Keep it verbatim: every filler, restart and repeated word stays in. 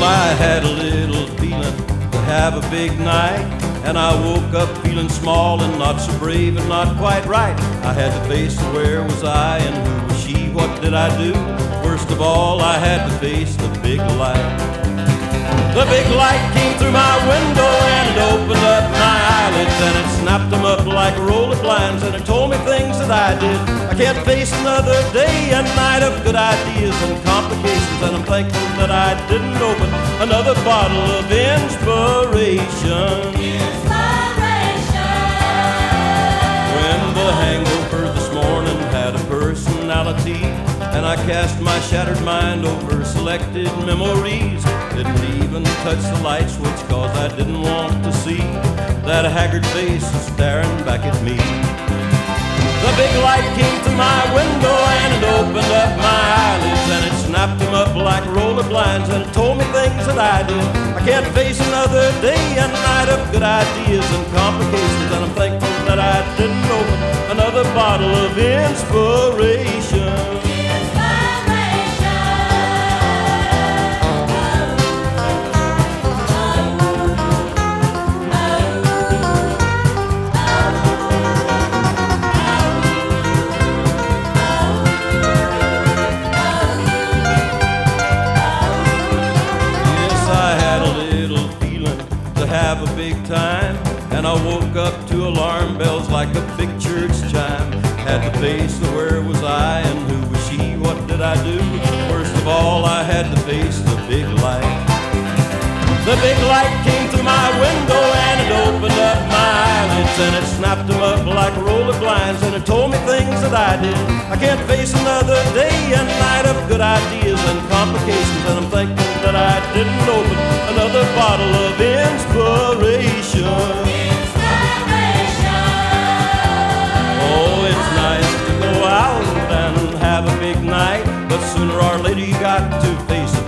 Well, I had a little feeling to have a big night, and I woke up feeling small and not so brave and not quite right. I had to face the where was I and who was she, what did I do? First of all, I had to face the big light. The big light came through my window and it opened up my eyelids and it snapped them up like a roll of blinds and it told me things that I did. I can't face another day and night of good ideas and complications, and I'm thankful that I didn't open another bottle of inspiration. Inspiration. When the hangover this morning had a personality and I cast my shattered mind over selected memories, didn't even touch the light switch cause I didn't want to see that haggard face staring back at me. The big light came through my window and it opened up my eyelids and it snapped them up like a roll of blinds and it told me things that I did. I can't face another day and night of good ideas and complications, and I'm thankful that I didn't open another bottle of inspiration. Have a big time, and I woke up to alarm bells like a big church chime. Had to face the where was I and who was she, what did I do? First of all, I had to face the big light. The big light came through my window and it opened up my eyelids and it snapped them up like a roll of blinds and it told me things that I did. I can't face another day and night of good ideas and complications, and I'm thankful that I didn't open another bottle of inspiration. Inspiration. Oh, it's nice to go out and have a big night, but sooner or later you got to face